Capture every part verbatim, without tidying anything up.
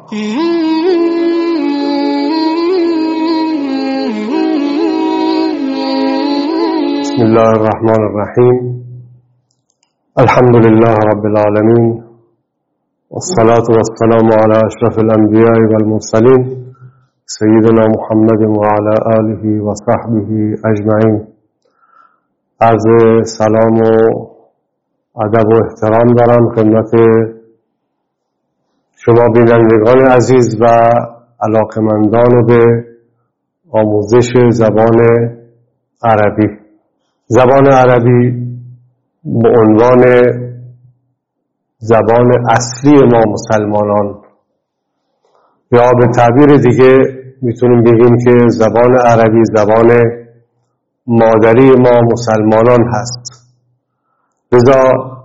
بسم الله الرحمن الرحیم. الحمد لله رب العالمین والصلاة والسلام على اشرف الانبیاء والمرسلین سیدنا محمد وعلى آله و صحبه اجمعین. عرض سلام و ادب و احترام دارم خدمت شما بینندگان عزیز و علاقمندان به آموزش زبان عربی. زبان عربی به عنوان زبان اصلی ما مسلمانان، یا به تعبیر دیگه میتونیم بگیم که زبان عربی زبان مادری ما مسلمانان هست. لذا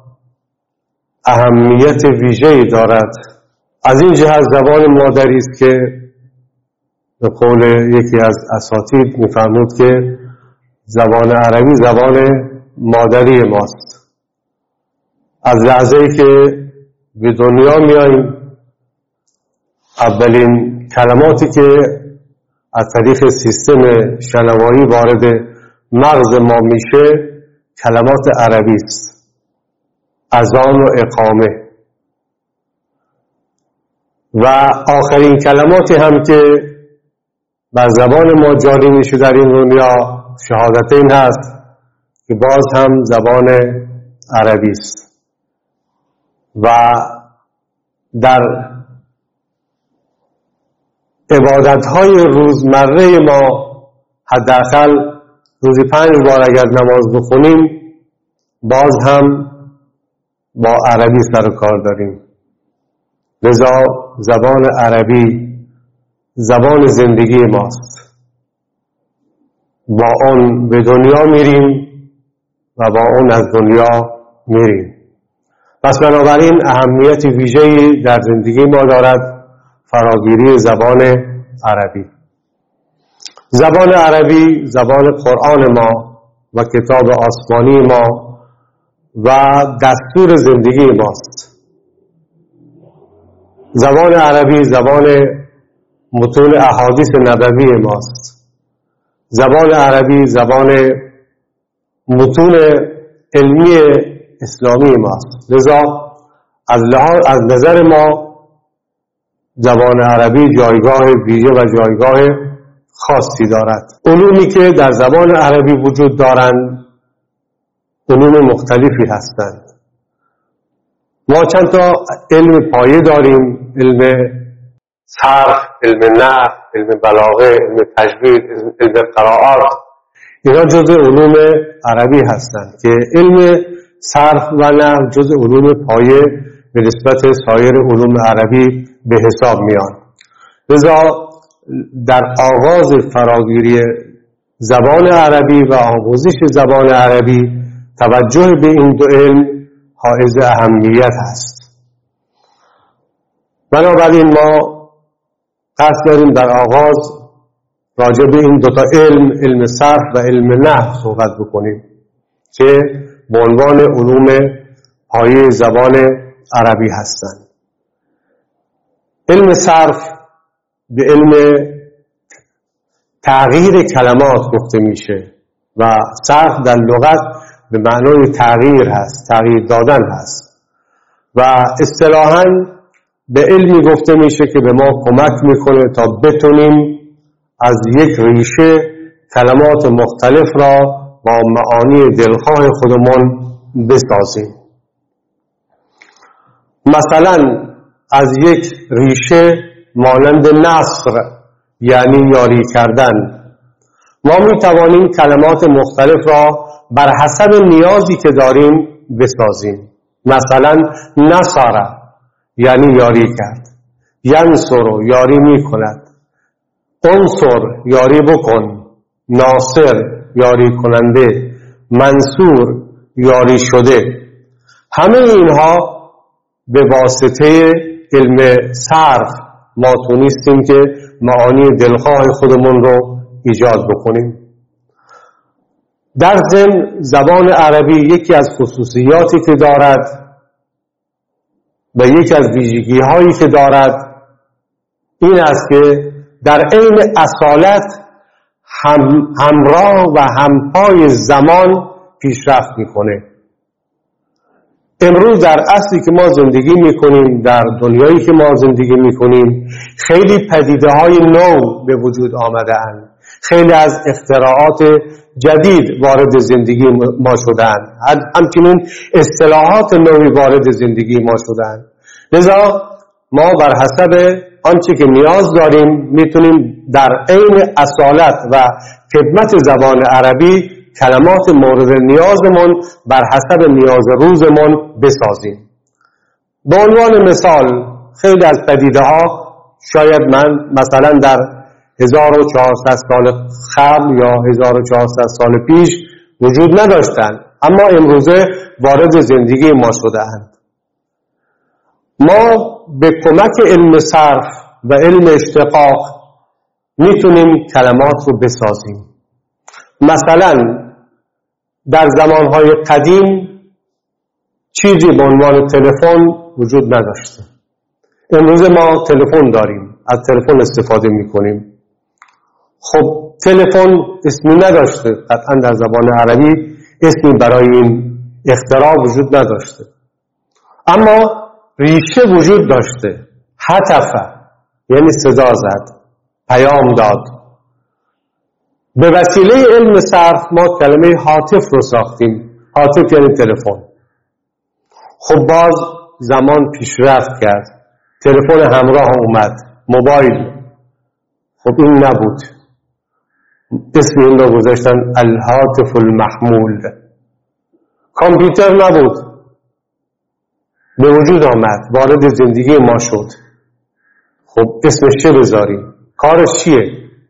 اهمیت ویژه‌ای دارد. از این جهت زبان مادری است که به قول یکی از اساتید میفرمود که زبان عربی زبان مادری ماست. از لحظه‌ای که به دنیا میاییم اولین کلماتی که از طریق سیستم شنوایی وارد مغز ما میشه کلمات عربی است. اذان و اقامه و آخرین کلماتی هم که بر زبان ما جاری میشه در این دنیا شهادتین هست که باز هم زبان عربی است. و در عبادت‌های روزمره ما حداقل روزی پنج بار اگر نماز بخونیم باز هم با عربی سر و کار داریم. لذا زبان عربی زبان زندگی ماست. با اون به دنیا میریم و با اون از دنیا میریم. پس بنابراین اهمیت ویژه‌ای در زندگی ما دارد فراگیری زبان عربی. زبان عربی زبان قرآن ما و کتاب آسمانی ما و دستور زندگی ماست. زبان عربی زبان متون احادیث نبوی ماست. زبان عربی زبان متون علمی اسلامی ماست. لذا از لحاظ از نظر ما زبان عربی جایگاه ویژه و جایگاه خاصی دارد. علومی که در زبان عربی وجود دارند علوم مختلفی هستند. ما چند تا علم پایه داریم: علم صرف، علم نحو، علم بلاغه، علم تجوید، علم قرائات. اینا جزء علوم عربی هستند که علم صرف و نحو جزء علوم پایه به نسبت سایر علوم عربی به حساب میان. لذا در آغاز فراگیری زبان عربی و آموزش زبان عربی توجه به این دو علم حائز اهمیت هست. بنابراین ما قصد داریم در آغاز راجع به این دوتا علم، علم صرف و علم نحو صحبت بکنیم که به عنوان علوم پایه زبان عربی هستند. علم صرف به علم تغییر کلمات گفته میشه و صرف در لغت به معنای تغییر هست، تغییر دادن هست و اصطلاحاً به علمی گفته میشه که به ما کمک میکنه تا بتونیم از یک ریشه کلمات مختلف را با معانی دلخواه خودمون بسازیم. مثلا از یک ریشه مانند نصر یعنی یاری کردن ما میتوانیم کلمات مختلف را بر حسب نیازی که داریم بسازیم. مثلا نصر یعنی یاری کرد، ینصر یاری می کند، انصر یاری بکن، ناصر یاری کننده، منصور یاری شده. همه اینها به واسطه علم صرف ما تونستیم که معانی دلخواه خودمون رو ایجاد بکنیم. در ضمن زبان عربی یکی از خصوصیاتی که دارد و یکی از ویژگی هایی که دارد این است که در عین اصالت هم همراه و همپای زمان پیشرفت میکنه. امروز در عصری که ما زندگی میکنیم، در دنیایی که ما زندگی میکنیم، خیلی پدیده های نو به وجود آمده اند. خیلی از اختراعات جدید وارد زندگی ما شدند. همچنین اصطلاحات نوی وارد زندگی ما شدند. لذا ما بر حسب آنچه که نیاز داریم میتونیم در عین اصالت و خدمت زبان عربی کلمات مورد نیازمون بر حسب نیاز روزمون بسازیم. به عنوان مثال خیلی از پدیده ها شاید من مثلا در هزار و چهارصد سال قبل یا هزار و چهارصد سال پیش وجود نداشتند، اما امروزه وارد زندگی ما شده‌اند. ما به کمک علم صرف و علم اشتقاق میتونیم کلمات رو بسازیم. مثلا در زمانهای قدیم چیزی به عنوان تلفن وجود نداشته. امروز ما تلفن داریم، از تلفن استفاده میکنیم. خب تلفن اسمی نداشته، قطعا در زبان عربی اسمی برای این اختراع وجود نداشته، اما ریشه وجود داشته. هتفه یعنی صدا زد، پیام داد. به وسیله علم صرف ما کلمه هاتف رو ساختیم. هاتف یعنی تلفن. خب باز زمان پیشرفت کرد، تلفن همراه اومد، موبایل. خب این نبود، اسم این رو گذاشتن الهاتف المحمول. کامپیوتر نبود، به وجود آمد، وارد زندگی ما شد. خب اسمش چه بذاریم؟ کارش چیه؟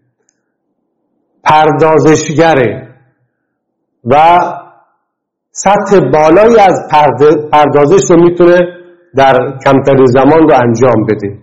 پردازشگره و سطح بالایی از پردازش رو میتونه در کمتر زمان رو انجام بده.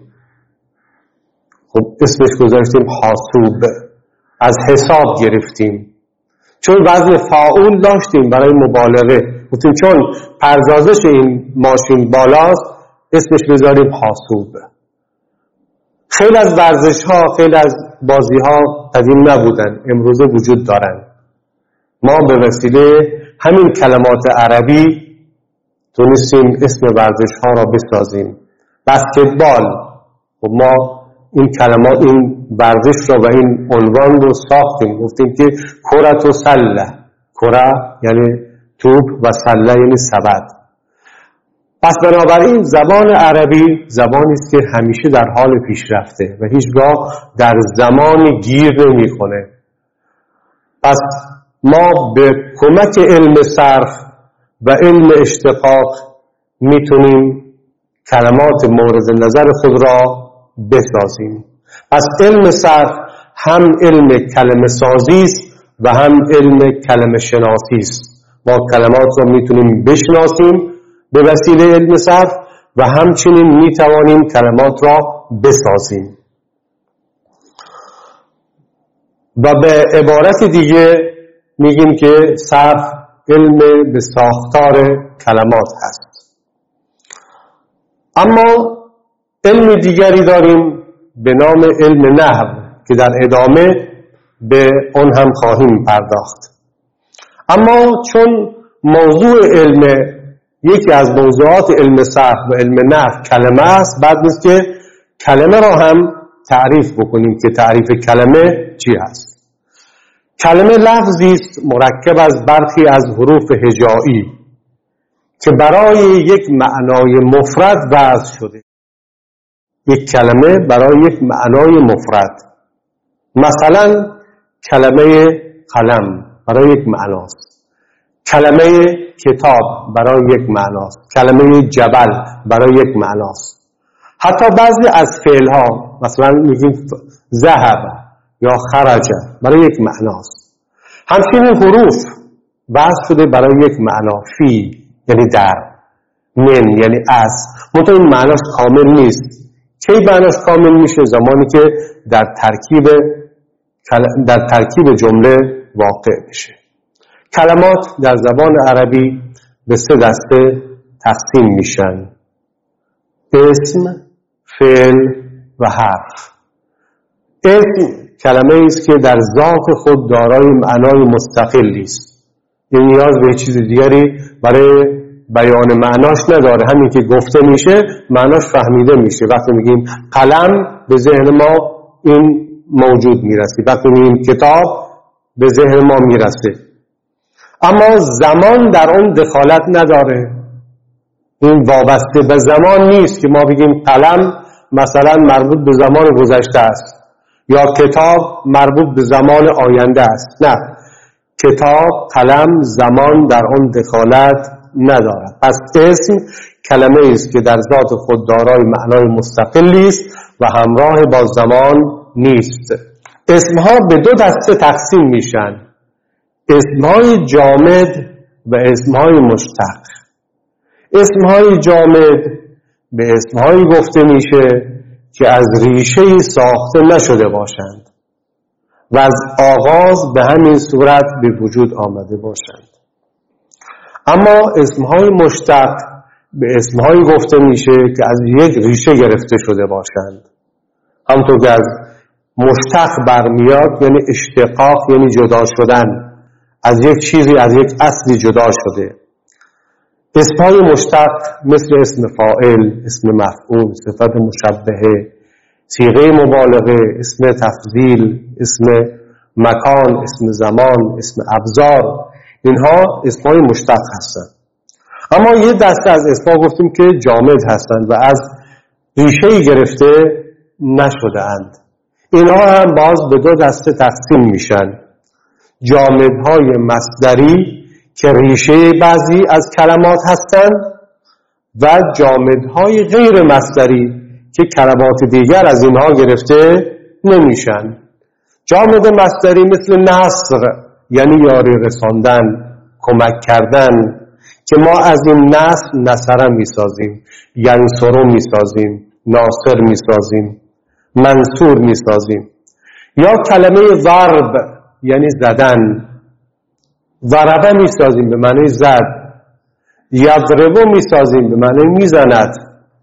خب اسمش گذاشتیم حاسوب. از حساب گرفتیم، چون وزن فاعول داشتیم برای مبالغه، گفتیم چون پردازش این ماشین بالاست اسمش بذاریم حاسوب. خیلی از ورزش ها، خیلی از بازی ها قدیم نبودن، امروزه وجود دارن. ما به وسیله همین کلمات عربی تونستیم اسم ورزش ها را بسازیم. بسکتبال، و ما این کلمات، این ورزش را و این عنوان رو ساختیم، گفتیم که کرة و سله. کره یعنی توپ و سله یعنی سبد. پس بنابراین زبان عربی زبانی است که همیشه در حال پیشرفته و هیچگاه در زمان گیر نمی‌کنه. پس ما به کمک علم صرف و علم اشتقاق میتونیم کلمات مورد نظر خود را بسازیم. پس علم صرف هم علم کلمه سازی است و هم علم کلمه شناسی است. ما کلمات را میتونیم بشناسیم به وسیله علم صرف و همچنین میتوانیم کلمات را بسازیم. و به عبارت دیگه میگیم که صرف علم به ساختار کلمات هست. اما علم دیگری داریم به نام علم نحو که در ادامه به آن هم خواهیم پرداخت. اما چون موضوع علم، یکی از موضوعات علم صرف و علم نحو کلمه است، بعد نیست که کلمه را هم تعریف بکنیم که تعریف کلمه چی است. کلمه لفظی است مرکب از برخی از حروف هجایی که برای یک معنای مفرد وضع شده. یک کلمه برای یک معنای مفرد، مثلا کلمه قلم برای یک معناست، کلمه کتاب برای یک معناست، کلمه جبل برای یک معناست. حتی بعضی از فعلها مثلا میگیم ذهب یا خرج برای یک معناست. همچنین حروف وضع شده برای یک معنا، فی یعنی در، من یعنی از. منتها این معناش کامل نیست. کی معناش کامل میشه؟ زمانی که در ترکیب در ترکیب جمله واقع بشه. کلمات در زبان عربی به سه دسته تقسیم میشن: اسم، فعل و حرف. اسم کلمه است که در ذات خود دارای معنای مستقلی است، یعنی نیاز به چیز دیگری برای بیان معناش نداره، همین که گفته میشه معناش فهمیده میشه. وقتی میگیم قلم به ذهن ما این موجود میرسه، وقتی میگیم کتاب به ذهن ما میرسه، اما زمان در اون دخالت نداره. این وابسته به زمان نیست که ما بگیم قلم مثلا مربوط به زمان گذشته است یا کتاب مربوط به زمان آینده است. نه، کتاب، قلم، زمان در اون دخالت ندارد. پس اسم کلمه است که در ذات خود دارای معنای مستقلی است و همراه با زمان نیست. اسمها به دو دسته تقسیم میشن: اسمهای جامد و اسمهای مشتق. اسمهای جامد به اسمهایی گفته میشه که از ریشه‌ای ساخته نشده باشند و از آغاز به همین صورت به وجود آمده باشند. اما اسمهای مشتق به اسمهایی گفته میشه که از یک ریشه گرفته شده باشند. همونطور که از مشتق برمیاد یعنی اشتقاق، یعنی جدا شدن از یک چیزی، از یک اصلی جدا شده. اسمهای مشتق مثل اسم فاعل، اسم مفعول، صفت مشبهه، صیغه مبالغه، اسم تفضیل، اسم مکان، اسم زمان، اسم ابزار، اینها اسمهای مشتق هستند. اما یه دسته از اسمها گفتیم که جامد هستند و از ریشه‌ای گرفته نشده اند. اینها هم باز به دو دسته تقسیم میشن: جامدهای مصدری که ریشه بعضی از کلمات هستند و جامدهای غیر مصدری که کلمات دیگر از اینها گرفته نمیشن. جامد مصدری مثل نصر یعنی یاری رساندن، کمک کردن، که ما از این نصر نصره میسازیم، ینصرو میسازیم، ناصر میسازیم، منصور میسازیم. یا کلمه ضرب یعنی زدن، ضربه میسازیم به معنی زد، یضربو میسازیم به معنی میزند،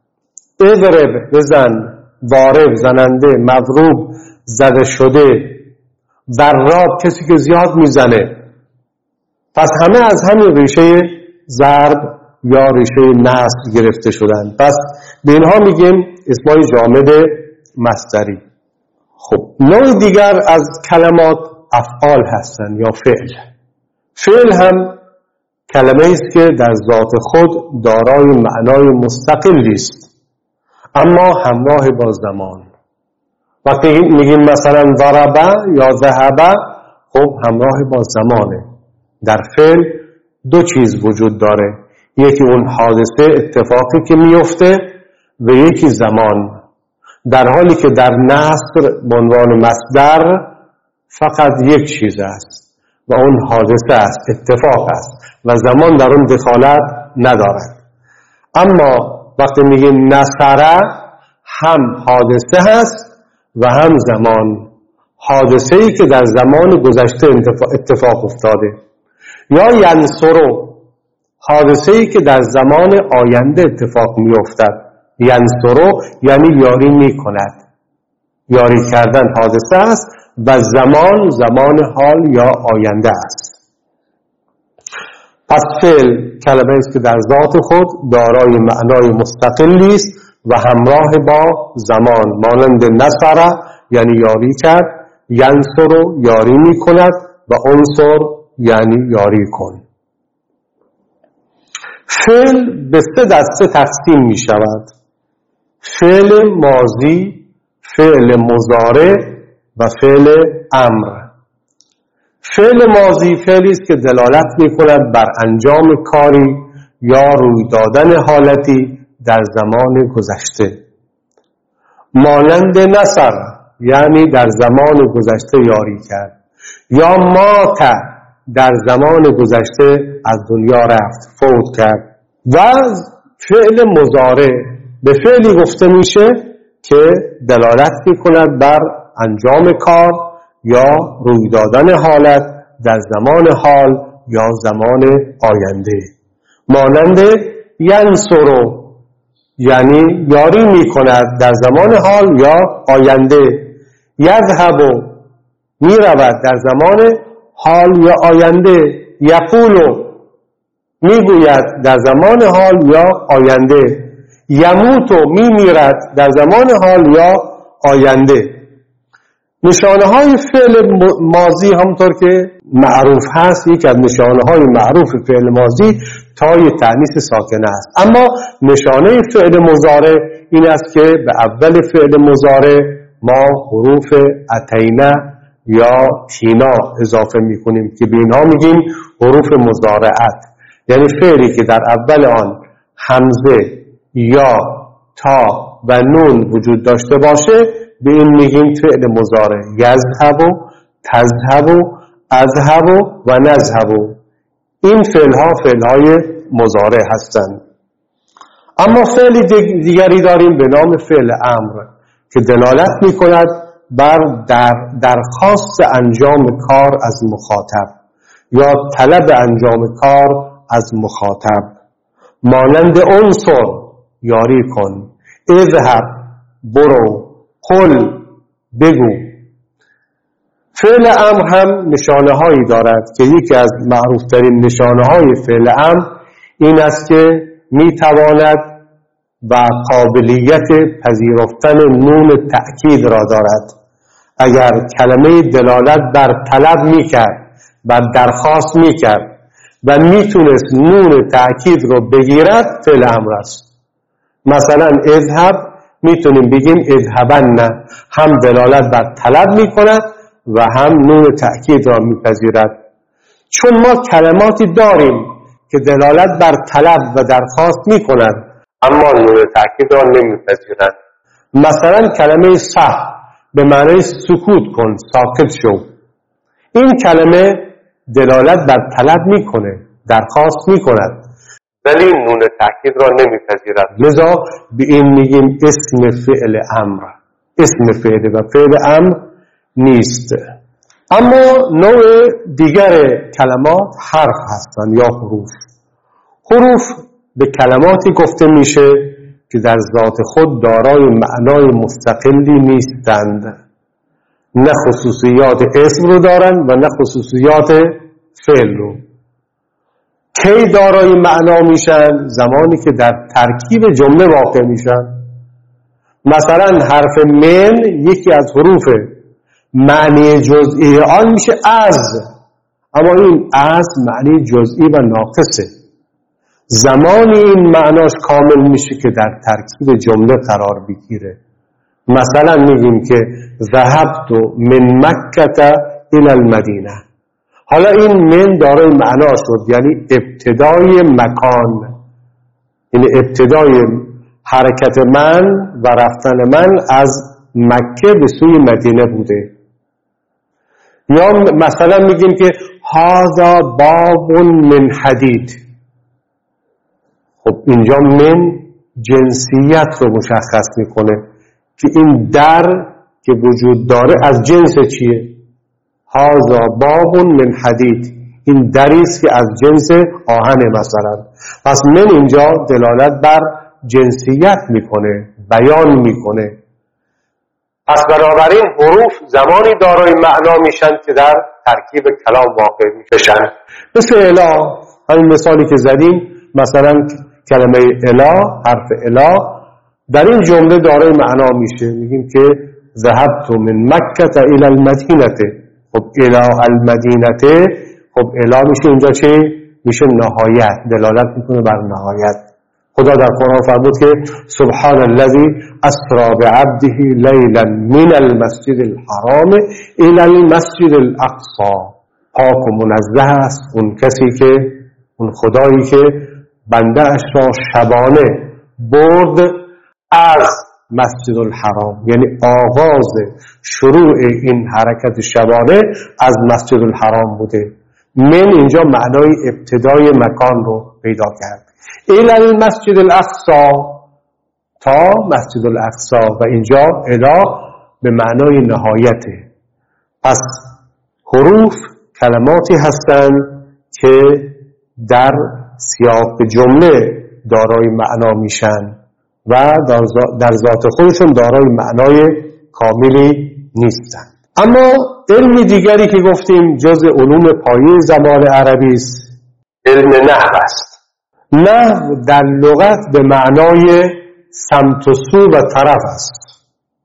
اضرب بزن، ضارب زننده، مضروب زده شده، ضراب کسی که زیاد میزنه. پس همه از همین ریشه ضرب یا ریشه نصب گرفته شدن. پس به اینها میگیم اسمای جامد مصدری. خب نوع دیگر از کلمات افعال هستن یا فعل. فعل هم کلمه است که در ذات خود دارای معنای مستقلی است اما همراه با زمان. وقتی میگیم مثلا ضربه یا ذهبه، خب همراه با زمانه. در فعل دو چیز وجود داره: یکی اون حادثه، اتفاقی که میفته، و یکی زمان. در حالی که در نصر به عنوان مصدر فقط یک چیز است و اون حادثه است، اتفاق است و زمان در اون دخالت ندارد. اما وقتی میگیم نصره، هم حادثه هست و هم زمان. حادثه‌ای که در زمان گذشته اتفاق افتاده. یا ینصرو، حادثه‌ای که در زمان آینده اتفاق میافتد. ینصرو یعنی یاری میکند. یاری کردن حادثه است و زمان زمان حال یا آینده است. پس فعل کلمه است که در ذات خود دارای معنای مستقلی است و همراه با زمان، مانند نصره یعنی یاری کرد، ینصرو یاری میکند و انصر یعنی یاری کن. فعل به سه دسته تقسیم می شود: فعل ماضی، فعل مضارع و فعل امر. فعل ماضی فعلی است که دلالت می کند بر انجام کاری یا روی دادن حالتی در زمان گذشته، مانند نصر یعنی در زمان گذشته یاری کرد، یا مات در زمان گذشته از دنیا رفت، فوت کرد. و فعل مضارع به فعلی گفته میشه که دلالت میکند بر انجام کار یا روی دادن حالت در زمان حال یا زمان آینده، مانند ینصرو یعنی یاری میکند در زمان حال یا آینده، یذهب می رود در زمان حال یا آینده، یقول می گوید در زمان حال یا آینده، یموت می میرد در زمان حال یا آینده. نشانه های فعل ماضی همطور که معروف هست، یک از نشانه های معروف فعل ماضی تای تأنیث ساکنه است. اما نشانه فعل مضارع این است که به اول فعل مضارع ما حروف اتینا یا تینا اضافه میکنیم که به اینها میگیم حروف مضارعت، یعنی فعلی که در اول آن همزه یا تا و نون وجود داشته باشه به این میگیم فعل مضارع. یذهب، تذهب، اذهب و نذهب، این فعل ها فعل های مضارع هستند. اما فعل دیگری داریم به نام فعل امر که دلالت میکند بر در درخواست انجام کار از مخاطب یا طلب انجام کار از مخاطب، مانند انصر یاری کن، اذهب برو، قل بگو. فعل امر هم نشانه هایی دارد که یکی از معروف ترین نشانه های فعل امر این است که می تواند و قابلیت پذیرفتن نون تأکید را دارد. اگر کلمه دلالت بر طلب می کرد، بر درخواست می کرد و می تونست نون تأکید رو بگیرد فعل امر است. مثلا اذهب میتونیم بگیم اذهبن، هم دلالت بر طلب میکند و هم نون تأکید را میپذیرد. چون ما کلماتی داریم که دلالت بر طلب و درخواست میکند اما نون تأکید را نمیپذیرد. مثلا کلمه صح به معنی سکوت کن، ساکت شو، این کلمه دلالت بر طلب میکنه، درخواست میکند ولی نون تأکید را نمیپذیرد، لذا به این میگیم اسم فعل امر، اسم فعل و فعل امر نیست. اما نوع دیگر کلمات حرف هستند یا حروف. حروف به کلماتی گفته میشه که در ذات خود دارای معنای مستقلی نیستند، نه خصوصیات اسم رو دارند و نه خصوصیات فعل رو. کی دارای معنا میشن؟ زمانی که در ترکیب جمله واقع میشن. مثلا حرف من یکی از حروف، معنی جزئی آن میشه از، اما این از معنی جزئی و ناقصه. زمانی این معناش کامل میشه که در ترکیب جمله قرار بگیره. مثلا میگیم که ذهبت من مکه الی المدینه، حالا این من دارای معنا شد، یعنی ابتدای مکان، یعنی ابتدای حرکت من و رفتن من از مکه به سوی مدینه بوده. یا مثلا میگیم که هذا باب من حدید، خب اینجا من جنسیت رو مشخص میکنه که این در که وجود داره از جنس چیه؟ هذا باب من حدید، این دری است که از جنس آهن مثلا. پس من اینجا دلالت بر جنسیت میکنه، بیان میکنه. پس بنابراین حروف زمانی دارای معنا میشن که در ترکیب کلام واقع میشن. مثل اله، همین مثالی که زدیم، مثلا کلمه اله، حرف اله در این جمله دارای معنا میشه. میگیم که ذهبت من مکه الی المدینه، خب الی المدینه، خب الی میشه اینجا چه؟ میشه نهایت، دلالت میکنه بر نهایت. خدا در قرآن فرمود که سبحان الذی اسری بعبده لیلا من المسجد الحرام الی المسجد الاقصی، پاک و منزه است اون کسی که، اون خدایی که بنده اش را شبانه برد از مسجد الحرام، یعنی آغاز شروع این حرکت شبانه از مسجد الحرام بوده. من اینجا معنای ابتدای مکان رو پیدا کرد. الی المسجد الاقصی، تا مسجد الاقصی، و اینجا الی به معنای نهایته. پس حروف کلماتی هستند که در سیاق جمله دارای معنا میشن و در ذات خودشون دارای معنای کاملی نیستند. اما علم دیگری که گفتیم جز علوم پایه زبان عربی است، علم نحو است. نحو در لغت به معنای سمت و سو و طرف است،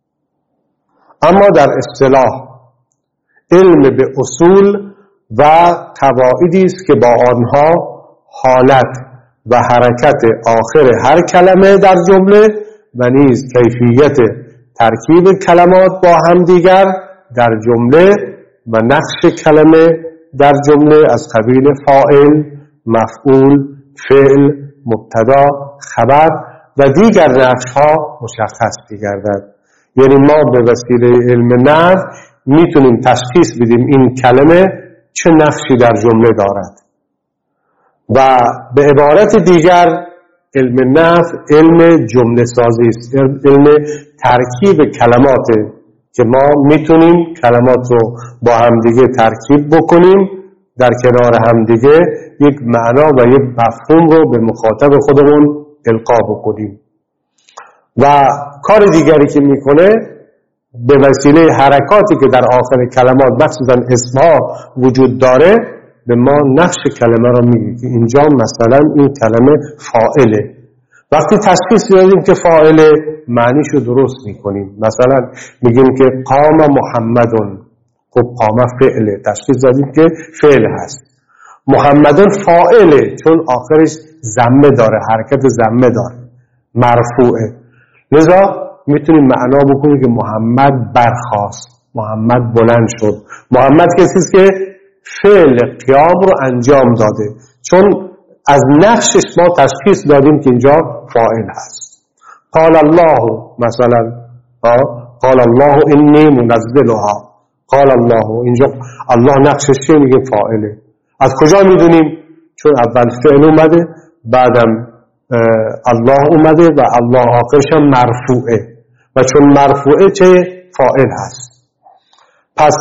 اما در اصطلاح علم به اصول و قواعدی است که با آنها حالت و حرکت آخر هر کلمه در جمله و نیز کیفیت ترکیب کلمات با هم دیگر در جمله و نقش کلمه در جمله از قبیل فاعل، مفعول، فعل، مبتدا، خبر و دیگر نقش‌ها مشخص می‌گردد. یعنی ما به وسیله علم نحو میتونیم تشخیص بدیم این کلمه چه نقشی در جمله دارد. و به عبارت دیگر علم نحو علم جمله سازی است، علم ترکیب کلمات که ما میتونیم کلمات رو با همدیگه ترکیب بکنیم، در کنار همدیگه یک معنا و یک مفهوم رو به مخاطب خودمون القا بکنیم. و کار دیگری که میکنه به وسیله حرکاتی که در آخر کلمات مخصوصا اسمها وجود داره به ما نقش کلمه رو میگه که اینجا مثلا این کلمه فاعله. وقتی تشخیص دادیم که فاعله معنیشو درست میکنیم، مثلا میگیم که قام محمدون، خب قام فعله، تشخیص دادیم که فعل هست. محمدون فاعله چون آخرش ضمه داره، حرکت ضمه داره، مرفوعه، لذا میتونیم معنا بکنیم که محمد برخاست، محمد بلند شد. محمد کسی است که فعل قیام رو انجام داده، چون از نقشش ما تشخیص دادیم که اینجا فاعل هست. قال الله مثلا، قال الله انی منزلها، قال الله، اینجا الله نقشش چیه؟ میگه فاعله. از کجا میدونیم؟ چون اول فعل اومده، بعدم الله اومده و الله آخرش هم مرفوعه و چون مرفوعه چه؟ فاعل هست. پس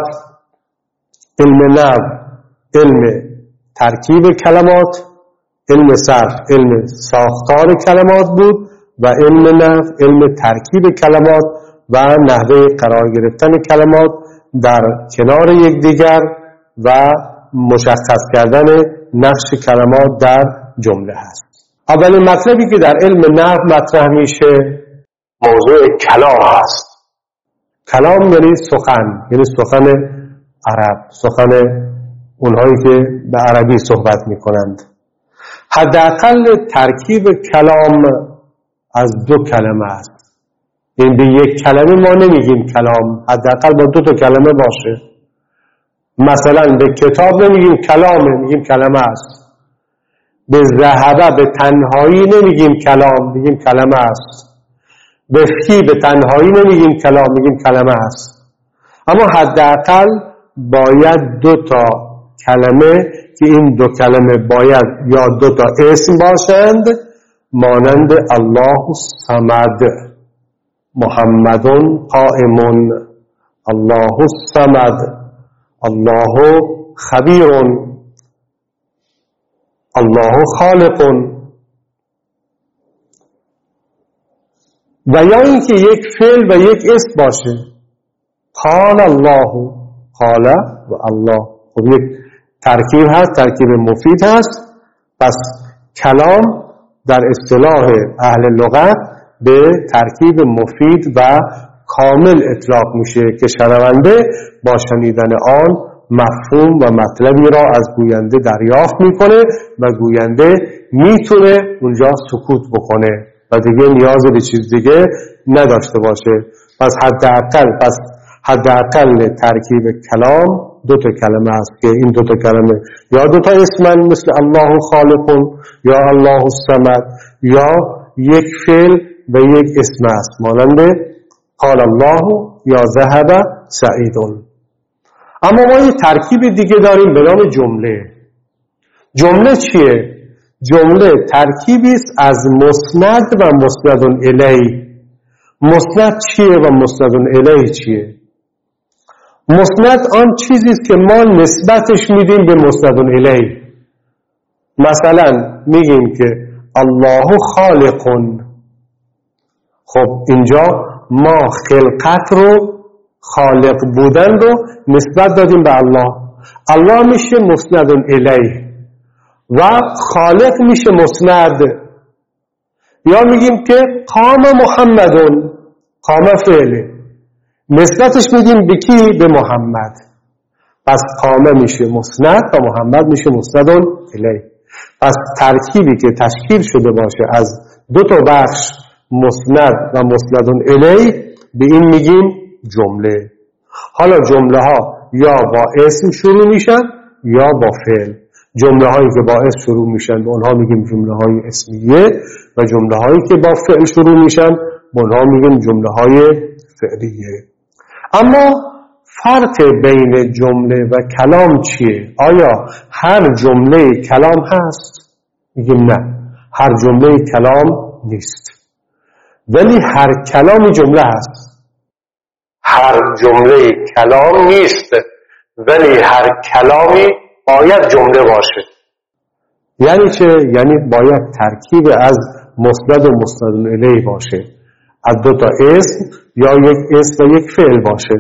علم نحو علم ترکیب کلمات، علم صرف علم ساختار کلمات بود و علم نحو علم ترکیب کلمات و نحوه قرار گرفتن کلمات در کنار یکدیگر و مشخص کردن نقش کلمات در جمله هست. اولین مطلبی که در علم نحو مطرح میشه موضوع کلام هست. کلام یعنی سخن، یعنی سخن عرب، سخن اونهایی که به عربی صحبت میکنند. حداقل ترکیب کلام از دو کلمه است. این به یک کلمه ما نمیگیم کلام، حداقل با دو تا کلمه باشه. مثلا به کتاب نمیگیم کلامه، میگیم کلمه است. به ذهبه به تنهایی نمیگیم کلام، میگیم کلمه است. به فی به تنهایی نمیگیم کلام، میگیم کلمه است. اما حداقل باید دو تا کلمه که این دو کلمه باید یا دو تا اسم باشند، مانند الله الصمد، محمدون قائمون، الله الصمد، الله خبیرون، الله خالقون. و یا اینکه یک فعل و یک اسم باشه، قال الله، قال و الله، خب یک ترکیب هست، ترکیب مفید هست. پس کلام در اصطلاح اهل لغت به ترکیب مفید و کامل اطلاق میشه که شنونده با شنیدن آن مفهوم و مطلبی را از گوینده دریافت میکنه و گوینده میتونه اونجا سکوت بکنه و دیگه نیاز به چیز دیگه نداشته باشه. پس حداقل پس حداقل ترکیب کلام دو تا کلمه است که این دو تا کلمه یا دو تا اسمن مثل الله خالقون یا الله الصمد، یا یک فعل و یک اسم است مانند قال الله یا ذهب سعیدون. اما ما یه ترکیب دیگه داریم به نام جمله. جمله چیه؟ جمله ترکیبی است از مسند و مسند الیه. مسند چیه و مسند الیه چیه؟ مسند آن چیزی است که ما نسبتش میدیم به مسند الیه. مثلا میگیم که الله خالقون، خب اینجا ما خلقت رو خالق بودن رو نسبت دادیم به الله. الله میشه مسند الیه و خالق میشه مسند. یا میگیم که قام محمدون، قام فعله، نسبتش میدیم به کی؟ به محمد. پس قامه میشه مسند و محمد میشه مسند الیه. پس ترکیبی که تشکیل شده باشه از دو تا بخش مسند و مسند الیه به این میگیم جمله. حالا جمله ها یا با اسم شروع میشن یا با فعل. جمله هایی که با اسم شروع میشن به اونها میگیم جمله های اسمیه و جمله هایی که با فعل شروع میشن به اونها میگیم جمله های فعلیه. اما فرق بین جمله و کلام چیه؟ آیا هر جمله کلام هست؟ میگیم نه، هر جمله کلام نیست، ولی هر کلامی جمله هست. هر جمله کلام نیست ولی هر کلامی باید جمله باشه. یعنی چه؟ یعنی باید ترکیب از مسند و مسند الیه باشه، از دو تا اسم یا یک اسم و یک فعل باشه.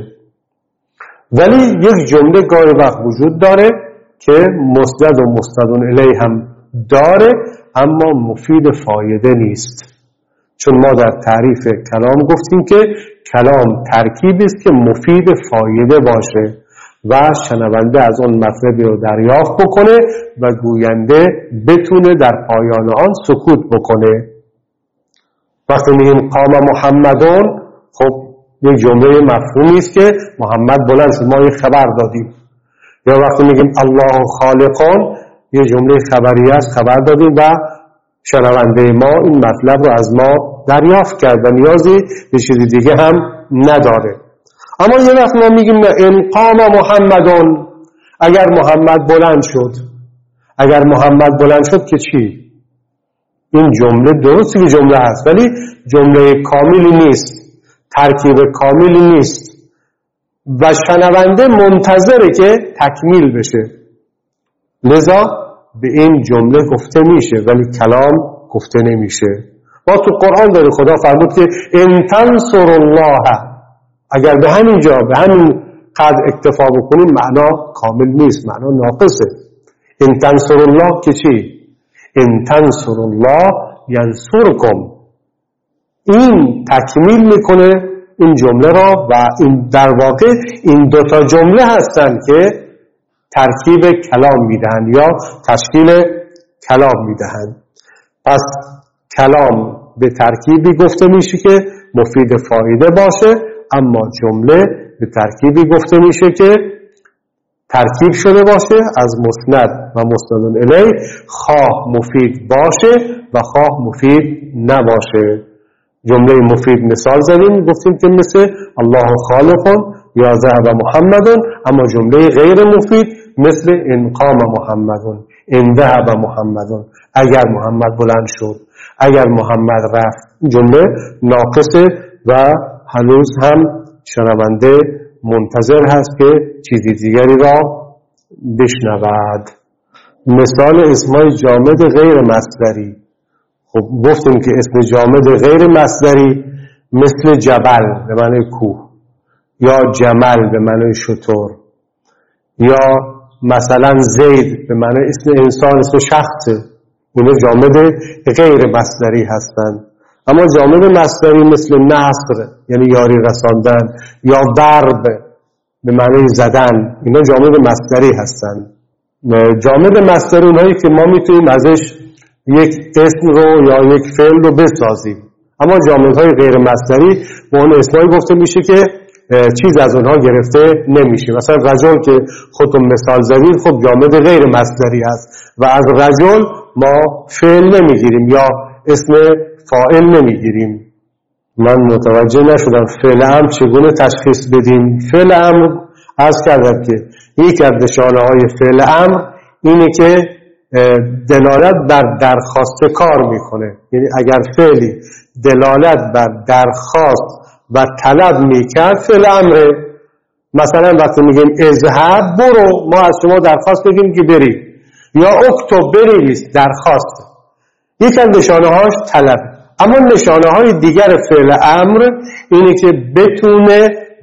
ولی یک جمله گاهی وقت وجود داره که مسند و مسند الیه هم داره اما مفید فایده نیست. چون ما در تعریف کلام گفتیم که کلام ترکیبی است که مفید فایده باشه و شنونده از اون مطلبی رو دریافت بکنه و گوینده بتونه در پایان آن سکوت بکنه. وقتی میگیم قام محمدون، خب یک جمله مفهومی است که محمد بلند شد، ما یک خبر دادیم. یا وقتی میگیم الله خالقون، یک جمله خبری است، خبر دادیم و شنونده ما این مطلب رو از ما دریافت کرد و نیازی به چیز دیگه هم نداره. اما یه وقت ما میگیم ان قام محمدون، اگر محمد بلند شد. اگر محمد بلند شد که چی؟ این جمله درسته که جمله هست ولی جمله کاملی نیست، ترکیب کاملی نیست و شنونده منتظره که تکمیل بشه. لذا به این جمله گفته میشه ولی کلام گفته نمیشه. ما تو قرآن داره خدا فرمود که ان تنصر الله، اگر به همین جا به همین قدر اکتفا بکنیم معنا کامل نیست، معنا ناقصه. ان تنصر الله که چی؟ ان تنصر الله ینصرکم، این تکمیل میکنه این جمله را و این در واقع این دوتا جمله هستن که ترکیب کلام میدهند یا تشکیل کلام میدهند. پس کلام به ترکیبی گفته میشه که مفید فایده باشه، اما جمله به ترکیبی گفته میشه که ترکیب شده باشه از مسند و مسند الیه، خواه مفید باشه و خواه مفید نباشه. جمله مفید مثال زدیم گفتیم که مثل الله خالقون یا ذهب محمدون، اما جمله غیر مفید مثل ان قام محمدون، ان ذهب محمدون، اگر محمد بلند شد، اگر محمد رفت. جمله ناقصه و هنوز هم شنونده منتظر هست که چیزی دیگری را بشنود. مثال اسمای جامد غیر مصدری، خب گفتیم که اسم جامد غیر مصدری مثل جبل به معنی کوه یا جمل به معنی شتر یا مثلا زید به معنی اسم انسان، اسم شخصه، اینا جامد غیر مصدری هستند. اما جامد مصدری مثل نصر یعنی یاری رساندن یا ضرب به معنی زدن، اینا جامد مصدری هستند. جامد مصدری اونایی که ما میتونیم ازش یک اسم رو یا یک فعل رو بسازیم، اما جامدهای غیر مصدری به اون اسمایی گفته میشه که چیز از اونها گرفته نمیشه. مثلا رجل که خودتون مثال زدید، خب جامد غیر مصدری هست و از رجل ما فعل نمیگیریم یا اسم فاعل نمیگیریم. من متوجه نشدم فعل امر چگونه تشخیص بدیم. فعل امر عرض کردم که یک از نشانه های فعل امر اینه که دلالت بر درخواست کار میکنه. یعنی اگر فعلی دلالت بر درخواست و طلب میکرد فعل امره. مثلا وقتی میگیم اذهب برو، ما از شما درخواست بگیم که بری، یا اکتب بنویس، درخواست. یک از نشانه هاش طلب. اما نشانه های دیگر فعل امر اینه که بتونه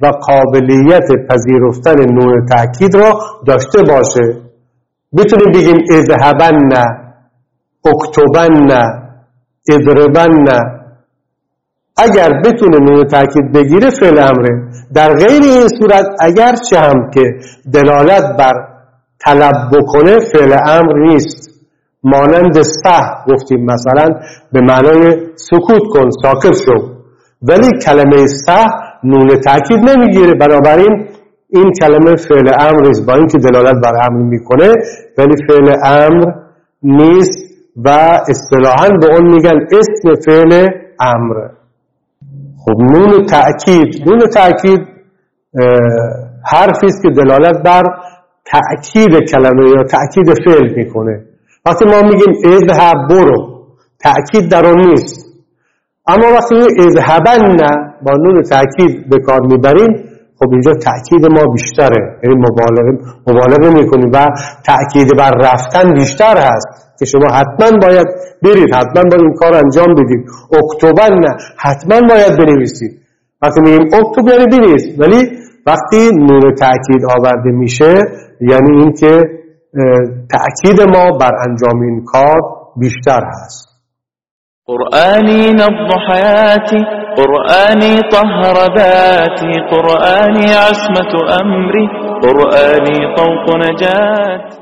و قابلیت پذیرفتن نون تأکید را داشته باشه. بتونیم بگیم اذهبن، اکتبن، اضربن. اگر بتونه نون تأکید بگیره فعل امره. در غیر این صورت اگرچه هم که دلالت بر طلب بکنه فعل امر نیست. مانند صح گفتیم مثلا به معنای سکوت کن، ساکت شو، ولی کلمه صح نون تأکید نمیگیره. بنابراین این کلمه فعل امر نیست، با اینکه دلالت بر امر میکنه ولی فعل امر نیست و اصطلاحاً به اون میگن اسم فعل امر. خب نون تأکید، نون تأکید حرفی است که دلالت بر تأکید کلمه یا تأکید فعل میکنه. وقتی ما میگیم اذهب برو، تأکید در اون نیست. اما وقتی اذهبن با نون تأکید به کار میبریم، خب اینجا تأکید ما بیشتره، یعنی مبالغه مبالغه میکنیم و تأکید بر رفتن بیشتر هست که شما حتما باید برید، حتما باید این کار انجام بدید. اکتبن حتما باید بنویسید. وقتی میگیم اکتب یعنی بنویس، ولی وقتی نون تأکید آورده میشه یعنی این که تأکید ما بر انجام این کار بیشتر هست. قرآني نبض حياتي، قرآني طهر ذاتي، قرآني عصمة أمري، قرآني طوق نجاتي.